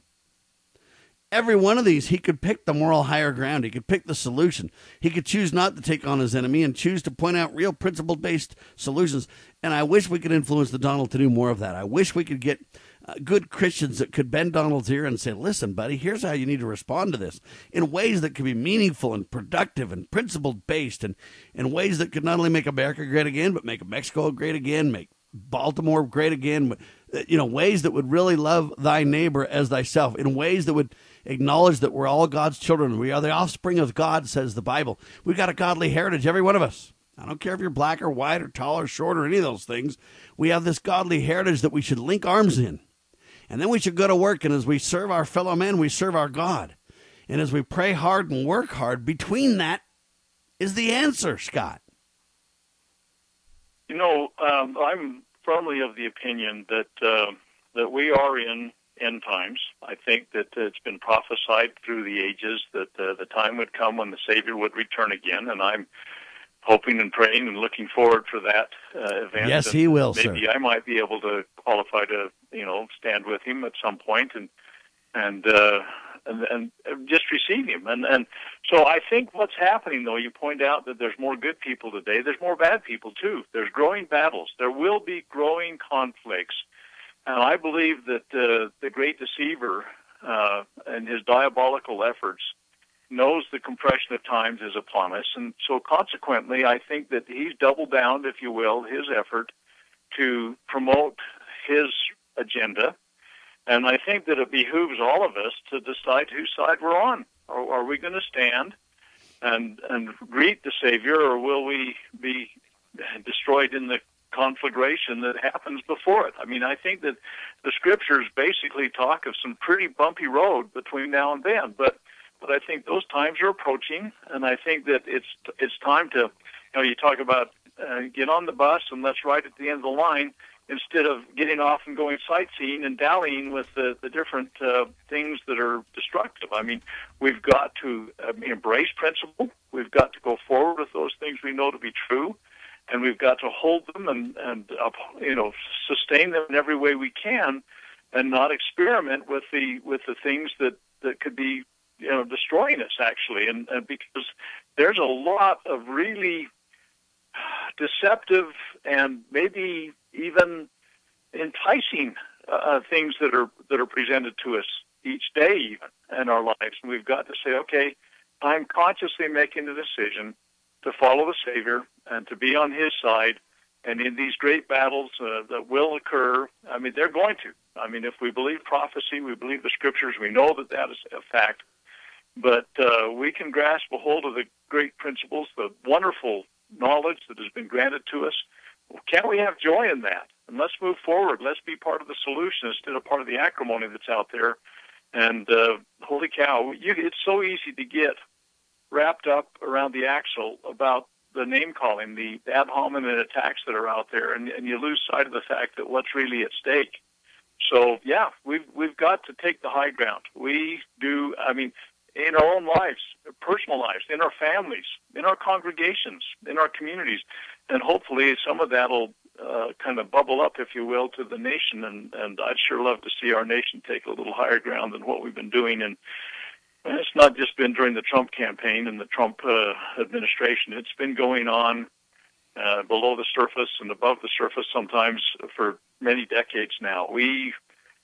every one of these, he could pick the moral higher ground. He could pick the solution. He could choose not to take on his enemy and choose to point out real principle-based solutions. And I wish we could influence the Donald to do more of that. I wish we could get uh, good Christians that could bend Donald's ear and say, listen, buddy, here's how you need to respond to this in ways that could be meaningful and productive and principle-based, and in ways that could not only make America great again, but make Mexico great again, make Baltimore great again, you know, ways that would really love thy neighbor as thyself, in ways that would acknowledge that we're all God's children. We are the offspring of God, says the Bible. We've got a godly heritage, every one of us. I don't care if you're black or white or tall or short or any of those things. We have this godly heritage that we should link arms in. And then we should go to work, and as we serve our fellow men, we serve our God. And as we pray hard and work hard, between that is the answer, Scott. You know, um, I'm firmly of the opinion that uh, that we are in end times. I think that uh, it's been prophesied through the ages that uh, the time would come when the Savior would return again, and I'm hoping and praying and looking forward for that uh, event. Yes, and he will, maybe sir. Maybe I might be able to qualify to, you know, stand with him at some point and and uh, and, and just receive him. And and so I think what's happening, though, you point out that there's more good people today. There's more bad people too. There's growing battles. There will be growing conflicts. And I believe that uh, the great deceiver uh, and his diabolical efforts knows the compression of times is upon us. And so consequently, I think that he's doubled down, if you will, his effort to promote his agenda. And I think that it behooves all of us to decide whose side we're on. Are, are we going to stand and and greet the Savior, or will we be destroyed in the conflagration that happens before it. I mean, I think that the scriptures basically talk of some pretty bumpy road between now and then, but but I think those times are approaching, and I think that it's it's time to, you know, you talk about uh, get on the bus and let's ride at the end of the line instead of getting off and going sightseeing and dallying with the, the different uh, things that are destructive. I mean, we've got to uh, embrace principle. We've got to go forward with those things we know to be true, and we've got to hold them and, and uh, you know, sustain them in every way we can, and not experiment with the with the things that, that could be, you know, destroying us, actually. And, and because there's a lot of really deceptive and maybe even enticing uh, things that are that are presented to us each day, even in our lives. And we've got to say, okay, I'm consciously making the decision to follow the Savior and to be on His side. And in these great battles uh, that will occur, I mean, they're going to. I mean, if we believe prophecy, we believe the Scriptures, we know that that is a fact. But uh, we can grasp a hold of the great principles, the wonderful knowledge that has been granted to us. Can't we have joy in that? And let's move forward. Let's be part of the solution instead of part of the acrimony that's out there. And uh, holy cow, you, it's so easy to get wrapped up around the axle about the name-calling, the ad hominem attacks that are out there, and, and you lose sight of the fact that what's really at stake. So, yeah, we've, we've got to take the high ground. We do, I mean, in our own lives, personal lives, in our families, in our congregations, in our communities. And hopefully some of that will uh, kind of bubble up, if you will, to the nation. And, and I'd sure love to see our nation take a little higher ground than what we've been doing. And it's not just been during the Trump campaign and the Trump uh, administration. It's been going on uh, below the surface and above the surface sometimes for many decades now. We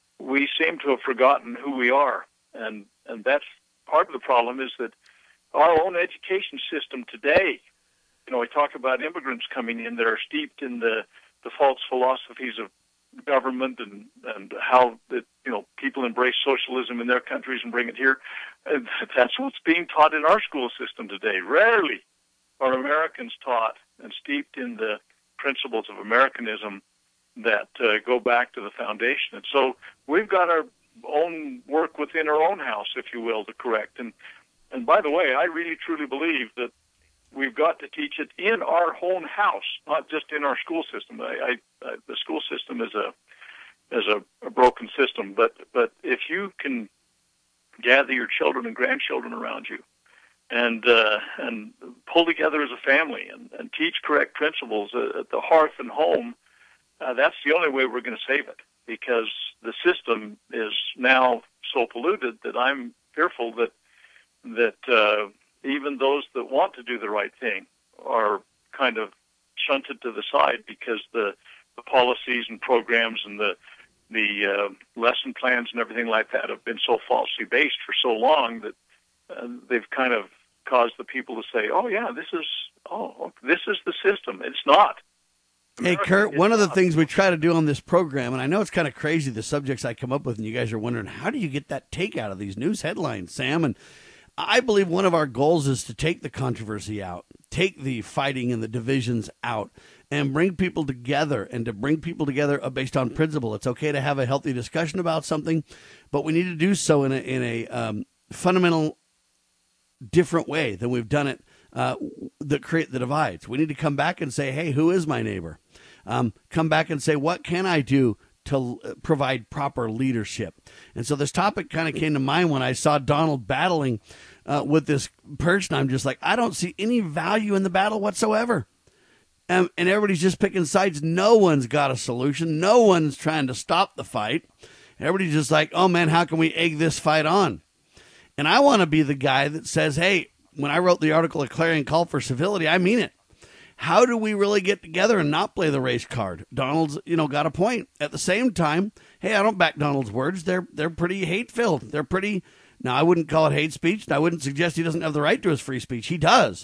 we seem to have forgotten who we are. And, and that's part of the problem, is that our own education system today, you know, we talk about immigrants coming in that are steeped in the, the false philosophies of government and, and how that, you know, people embrace socialism in their countries and bring it here. And that's what's being taught in our school system today. Rarely are Americans taught and steeped in the principles of Americanism that uh, go back to the foundation. And so we've got our own work within our own house, if you will, to correct. And and by the way, I really truly believe that we've got to teach it in our own house, not just in our school system. I, I, I the school system is a is a, a broken system, but but if you can gather your children and grandchildren around you and uh, and pull together as a family and, and teach correct principles at the hearth and home, uh, that's the only way we're going to save it. Because the system is now so polluted that I'm fearful that that uh, even those that want to do the right thing are kind of shunted to the side because the, the policies and programs and the the uh, lesson plans and everything like that have been so falsely based for so long that uh, they've kind of caused the people to say, "Oh yeah, this is oh this is the system." It's not. Hey, Kurt, one of the things we try to do on this program, and I know it's kind of crazy, the subjects I come up with, and you guys are wondering, how do you get that take out of these news headlines, Sam? And I believe one of our goals is to take the controversy out, take the fighting and the divisions out, and bring people together, and to bring people together based on principle. It's okay to have a healthy discussion about something, but we need to do so in a, in a um, fundamental different way than we've done it uh, that create the divides. We need to come back and say, hey, who is my neighbor? Um, come back and say, what can I do to provide proper leadership? And so this topic kind of came to mind when I saw Donald battling uh, with this person. I'm just like, I don't see any value in the battle whatsoever. And, and everybody's just picking sides. No one's got a solution. No one's trying to stop the fight. Everybody's just like, oh, man, how can we egg this fight on? And I want to be the guy that says, hey, when I wrote the article, A Clarion Call for Civility, I mean it. How do we really get together and not play the race card? Donald's, you know, got a point. At the same time, hey, I don't back Donald's words. They're they're pretty hate-filled. They're pretty, now I wouldn't call it hate speech. And I wouldn't suggest he doesn't have the right to his free speech. He does.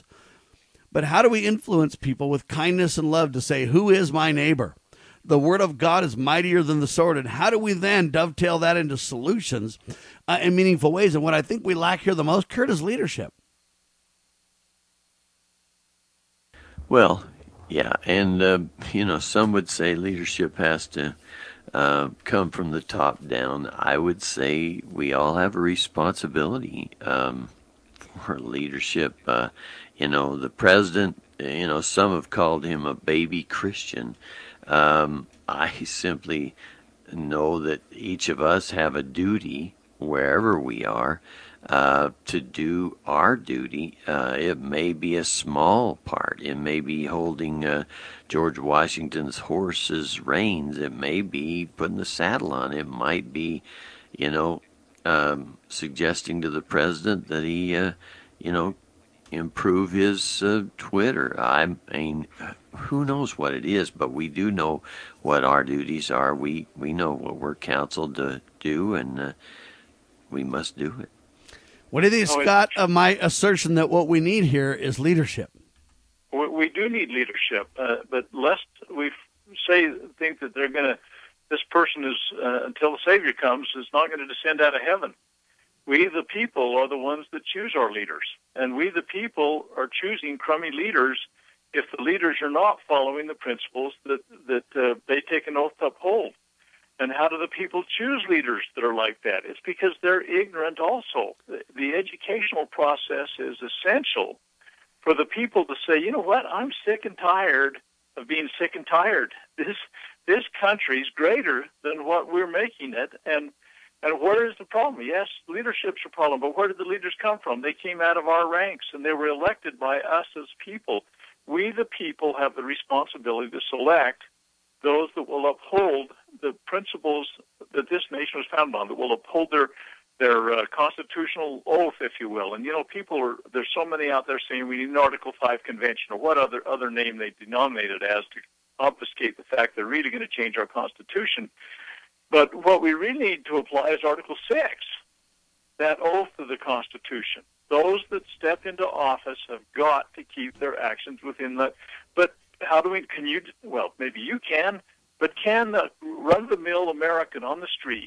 But how do we influence people with kindness and love to say, who is my neighbor? The word of God is mightier than the sword. And how do we then dovetail that into solutions uh, in meaningful ways? And what I think we lack here the most, Kurt, is leadership. Well, Yeah, and, uh, you know, some would say leadership has to uh, come from the top down. I would say we all have a responsibility um, for leadership. Uh, you know, the president, you know, some have called him a baby Christian. Um, I simply know that each of us have a duty wherever we are uh, to do our duty. Uh, it may be a small part. It may be holding uh, George Washington's horse's reins. It may be putting the saddle on. It might be, you know, um, suggesting to the president that he, uh, you know, improve his uh, Twitter. I mean, who knows what it is, but we do know what our duties are. We, we know what we're counseled to do, and uh, we must do it. What do you think, Scott, of my assertion that what we need here is leadership? We, we do need leadership, uh, but lest we say, think that they're going to, this person is, uh, until the Savior comes, is not going to descend out of heaven. We, the people, are the ones that choose our leaders. And we, the people, are choosing crummy leaders if the leaders are not following the principles that, that uh, they take an oath to uphold. And how do the people choose leaders that are like that? It's because they're ignorant also. The, the educational process is essential for the people to say, you know what, I'm sick and tired of being sick and tired. This, this country's greater than what we're making it, and And where is the problem? Yes, leadership's a problem, but where did the leaders come from? They came out of our ranks, and they were elected by us as people. We, the people, have the responsibility to select those that will uphold the principles that this nation was founded on, that will uphold their their uh, constitutional oath, if you will. And, you know, people are, there's so many out there saying we need an Article five convention, or what other, other name they denominate it as to obfuscate the fact they're really going to change our Constitution. But what we really need to apply is Article six, that oath of the Constitution. Those that step into office have got to keep their actions within that. But how do we, can you, well, maybe you can, but can the run-of-the-mill American on the street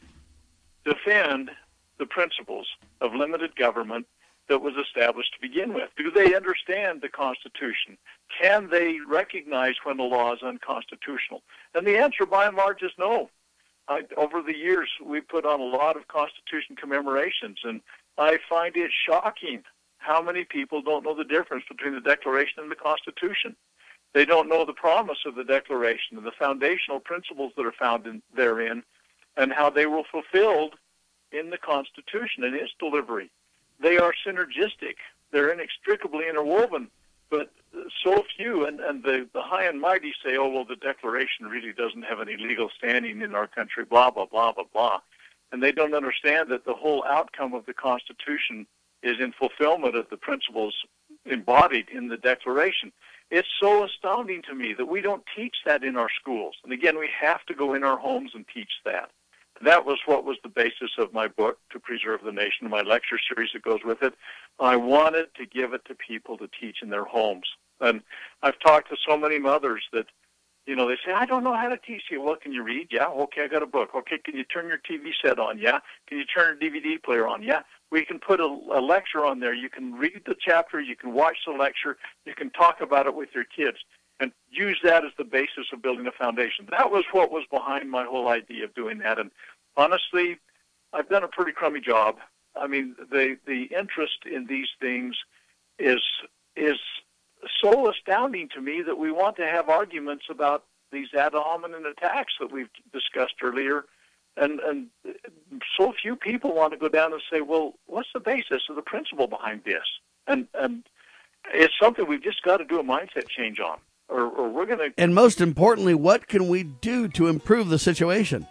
defend the principles of limited government that was established to begin with? Do they understand the Constitution? Can they recognize when the law is unconstitutional? And the answer, by and large, is no. I, over the years, we put on a lot of Constitution commemorations, and I find it shocking how many people don't know the difference between the Declaration and the Constitution. They don't know the promise of the Declaration and the foundational principles that are found in, therein, and how they were fulfilled in the Constitution and its delivery. They are synergistic. They're inextricably interwoven, but so few, and, and the, the high and mighty say, oh, well, the Declaration really doesn't have any legal standing in our country, blah, blah, blah, blah, blah. And they don't understand that the whole outcome of the Constitution is in fulfillment of the principles embodied in the Declaration. It's so astounding to me that we don't teach that in our schools. And again, we have to go in our homes and teach that. That was what was the basis of my book, To Preserve the Nation, my lecture series that goes with it. I wanted to give it to people to teach in their homes. And I've talked to so many mothers that, you know, they say, I don't know how to teach you. Well, can you read? Yeah. Okay, I got a book. Okay, can you turn your T V set on? Yeah. Can you turn your D V D player on? Yeah. We can put a, a lecture on there. You can read the chapter. You can watch the lecture. You can talk about it with your kids and use that as the basis of building a foundation. That was what was behind my whole idea of doing that. And honestly, I've done a pretty crummy job. I mean, the the interest in these things is is so astounding to me that we want to have arguments about these ad hominem attacks that we've discussed earlier. And, and so few people want to go down and say, well, what's the basis of the principle behind this? And, and it's something we've just got to do a mindset change on, or, or we're going to... And most importantly, what can we do to improve the situation?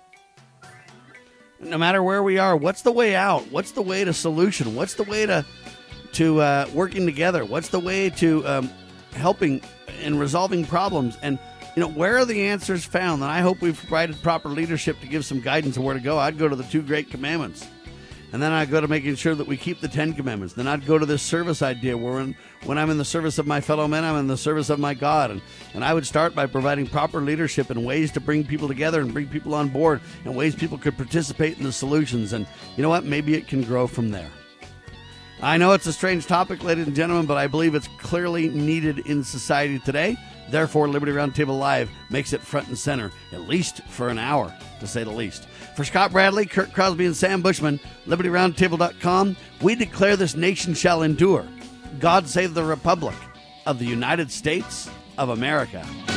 No matter where we are, what's the way out? What's the way to solution? What's the way to to uh, working together? What's the way to um, helping and resolving problems? And, you know, where are the answers found? And I hope we've provided proper leadership to give some guidance on where to go. I'd go to the two great commandments. And then I'd go to making sure that we keep the Ten Commandments. Then I'd go to this service idea where when, when I'm in the service of my fellow men, I'm in the service of my God. And, and I would start by providing proper leadership and ways to bring people together and bring people on board and ways people could participate in the solutions. And you know what? Maybe it can grow from there. I know it's a strange topic, ladies and gentlemen, but I believe it's clearly needed in society today. Therefore, Liberty Roundtable Live makes it front and center, at least for an hour, to say the least. For Scott Bradley, Kurt Crosby, and Sam Bushman, Liberty Roundtable dot com, we declare this nation shall endure. God save the Republic of the United States of America.